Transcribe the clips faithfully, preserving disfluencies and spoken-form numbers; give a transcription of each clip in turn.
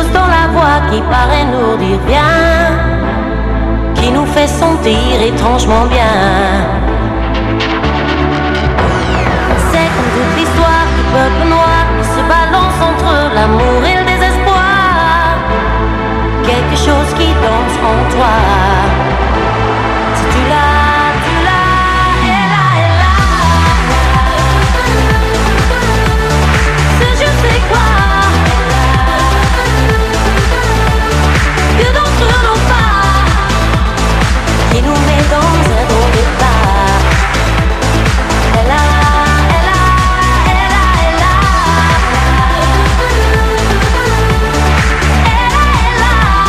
dans la voix qui paraît nous dire bien, qui nous fait sentir étrangement bien. C'est comme toute l'histoire du peuple noir qui se balance entre l'amour et le désespoir. Quelque chose qui danse en toi. Si tu l'as, tu l'as, elle a, elle a. Ce je sais quoi que d'entre nos pas qui nous met dans un drôle d'état. Elle a, elle a, elle a, elle a. Elle a, elle a.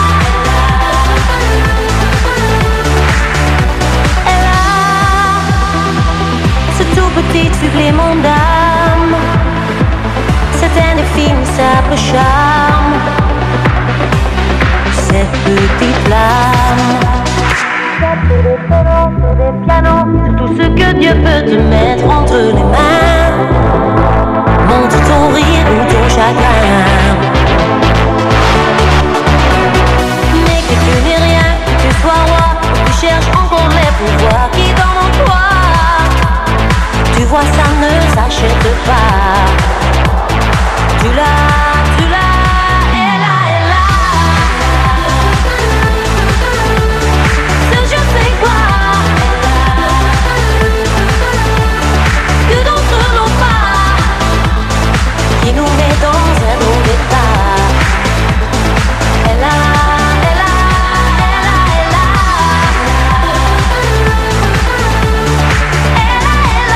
Elle a ce tout petit supplément d'âme, cet indéfinissable charme, cette petite flamme. Sur des pianos, sur des pianos, sur tout ce que Dieu peut te mettre entre les mains. Montre ton rire ou ton chagrin. Mais que tu n'es rien, que tu sois roi, que tu cherches encore les pouvoirs qui dorment en toi. Tu vois, ça ne s'achète pas. Tu l'as, tu l'as, elle a, elle a. Ce je sais quoi que d'entre nos pas qui nous met dans un drôle d'état. Elle a, elle a, elle a, elle a. Elle a, elle a.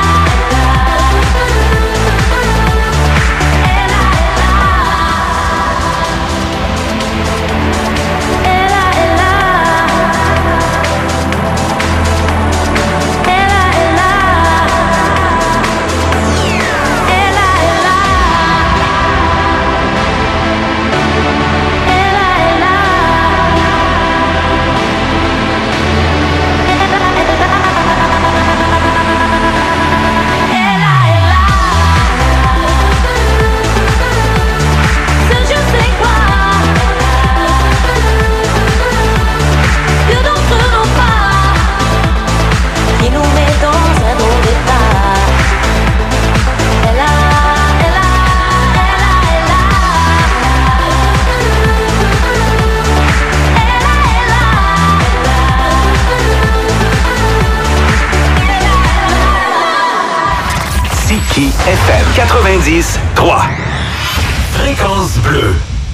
Ski F M quatre-vingt-dix trois. Fréquence bleue.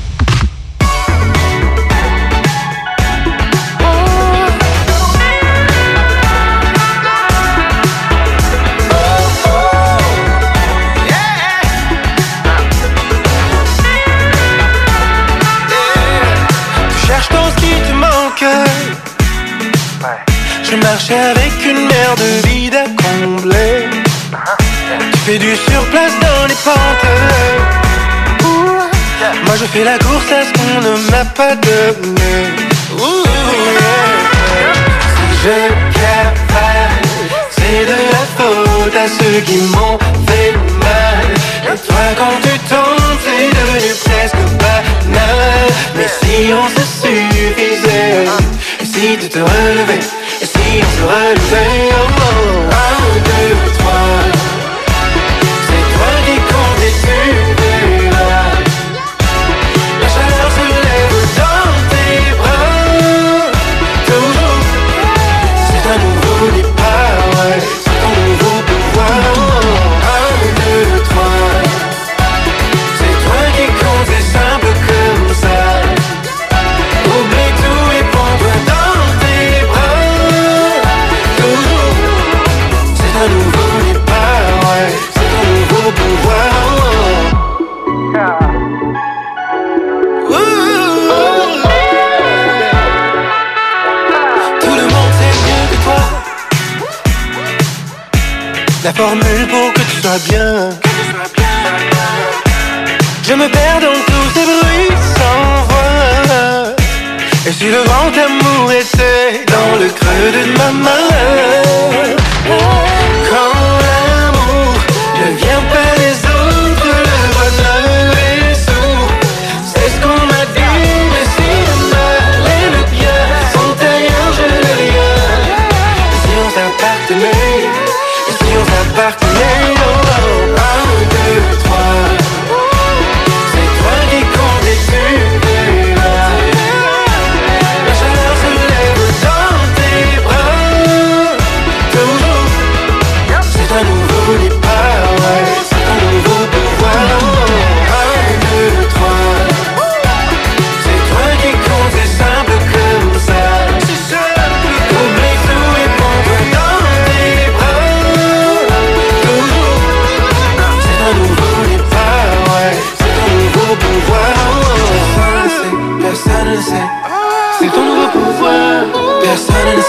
Tu cherches dans ce qui te manque. Je marchais avec une mer de vide à combler. Tu fais du surplace dans les pentes. Ouh. Moi je fais la course à ce qu'on ne m'a pas donné. Ouh, yeah. Si je cavale, c'est de la faute à ceux qui m'ont fait mal. Et toi quand tu tombes, c'est devenu presque banal. Mais si on se suffisait, et si tu te relevais, et si on se relevait, oh, oh, un, deux, trois. La chaleur se lève dans tes bras. Toujours. C'est un nouveau départ, ouais. C'est ton nouveau pouvoir. Un, deux, trois. C'est toi qui compte, c'est simple comme ça. Oublie tout et prends-toi dans tes bras. Toujours. C'est un nouveau départ, ouais. C'est ton nouveau pouvoir. La formule pour que tu sois bien. Je me perds dans tous ces bruits sans voix. Et si le grand amour était dans le creux de ma main. Quand l'amour ne vient pas des autres, le bonheur est sourd. C'est ce qu'on m'a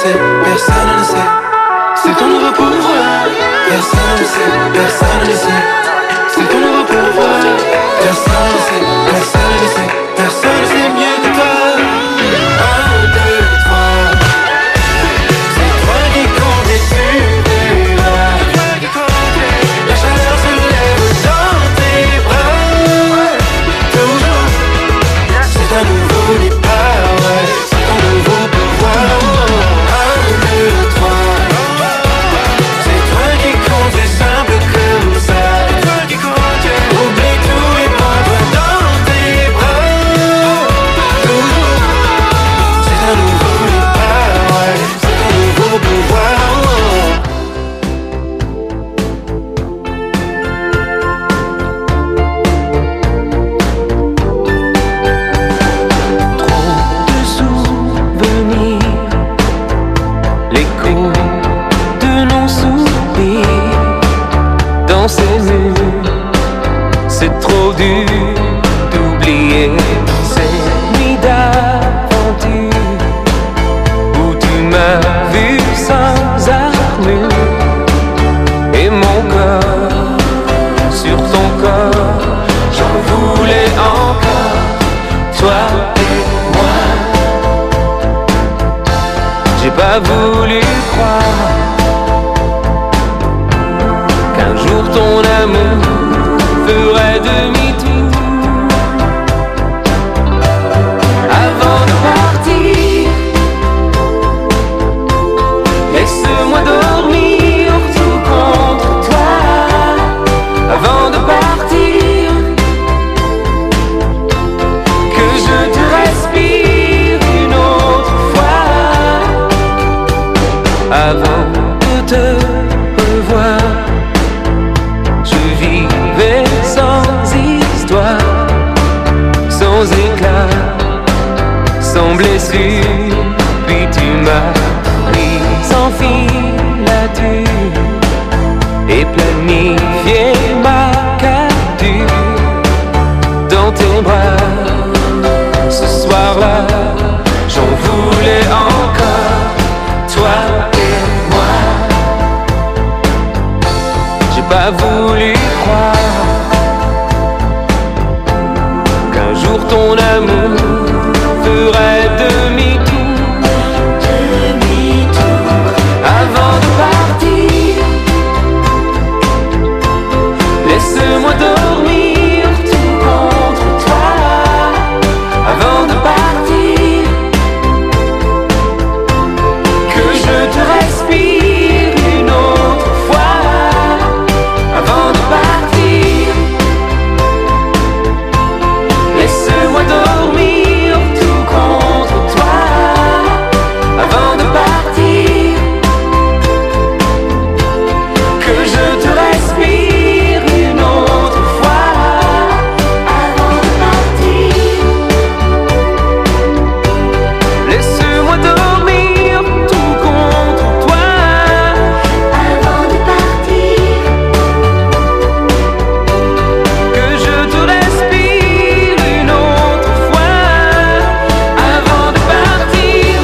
sait, personne ne sait. C'est ton nouveau pouvoir. Personne ne sait, personne ne sait. C'est ton nouveau pouvoir. Personne ne sait, personne ne sait. Personne ne sait mieux que toi. Un, deux, trois. C'est toi qui compte et tu verras. La chaleur se lève dans tes bras. Toujours. C'est un nouveau départ, ouais. C'est ton nouveau pouvoir. Un, deux, trois. C'est toi qui compte, c'est simple comme ça. C'est toi qui compte. Oublie tout et prends-toi dans tes bras. Toujours. C'est un nouveau départ, ouais. C'est ton nouveau pouvoir. L'écho de nos souvenirs dans ces murs, c'est trop dur d'oublier ces nuits d'aventure où tu m'as vu sans armure et mon corps sur ton corps, j'en voulais encore, toi et moi. J'ai pas voulu croire qu'un jour ton amour ferait demi-tour. Avant de partir, laisse-moi dormir tout contre toi. Avant de partir, que je te respire une autre fois. Avant de te revoir, je vivais sans histoire, sans éclat, sans blessure. Puis tu m'as pris sans filature et planifié ma capture dans tes bras. Ce soir-là, j'en voulais encore, toi et moi. J'ai pas voulu croire qu'un jour ton amour ferait demi-tour. Demi-tour. Avant de partir, laisse-moi dormir tout contre toi. Avant de partir, que je te respire une autre fois. Avant de partir, laisse-moi dormir tout contre toi. Avant de partir, que je te respire une autre fois. Avant de partir, laisse-moi dormir tout contre toi. Avant de partir, que je te respire une autre fois. Avant de partir,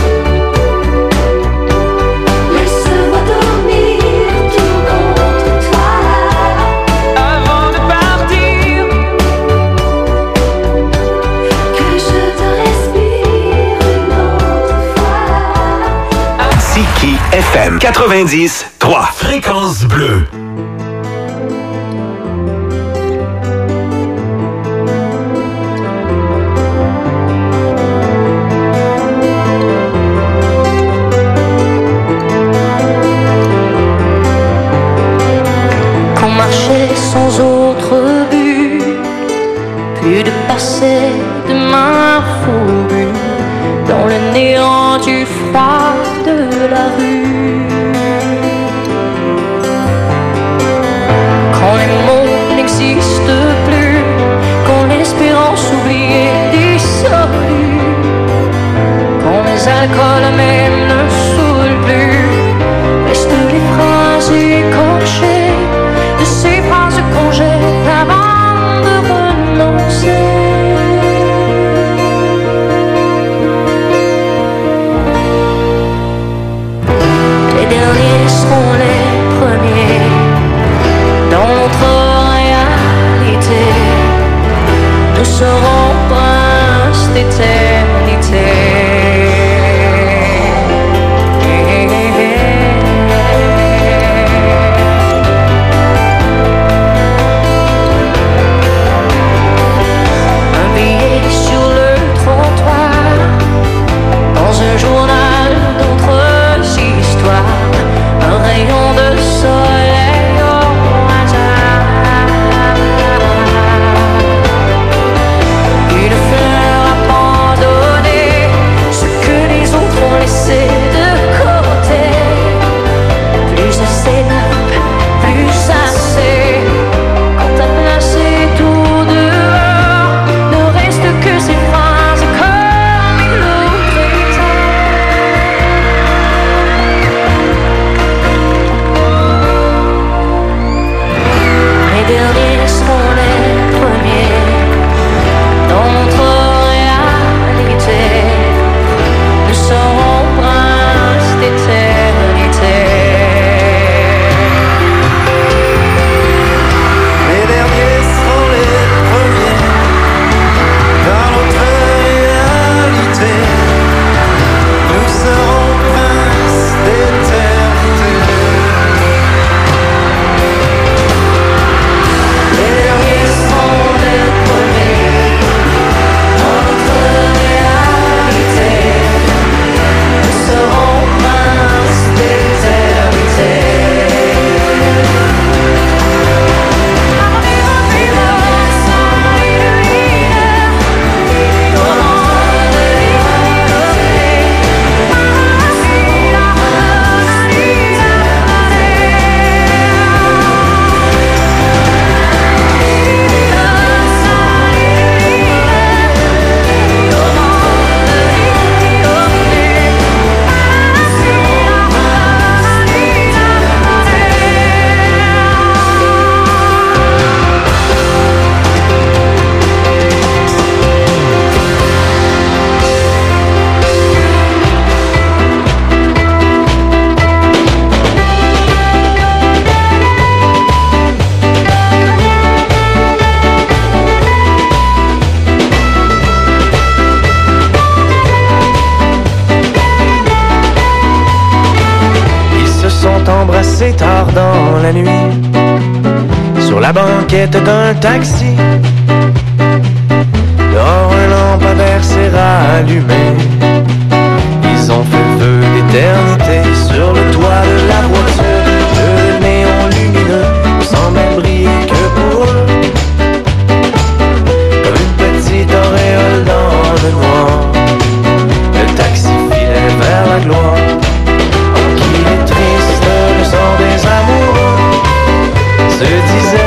laisse-moi dormir tout contre toi. Avant de partir, que je te respire une autre fois. Tiki F M quatre-vingt-dix trois. Fréquence bleue. Qu'on marchait sans autre but, plus de passé de main fourrue dans le néant du froid de la rue. Quand les mots n'existent plus, quand l'espérance oubliée dissolue, quand les alcools même ne saoulent plus, restent les phrases écorchées de ces phrases qu'on jette avant de renoncer. Embrassés tard dans la nuit, sur la banquette d'un taxi. Dehors un lampadaire s'est rallumé. Ils ont fait feu d'éternité sur le toit de la voiture. Le néon lumineux ne semblait briller que pour eux, comme une petite auréole dans le noir. Le taxi filait vers la gloire. Oh, qu'il est triste le son des amoureux, se disait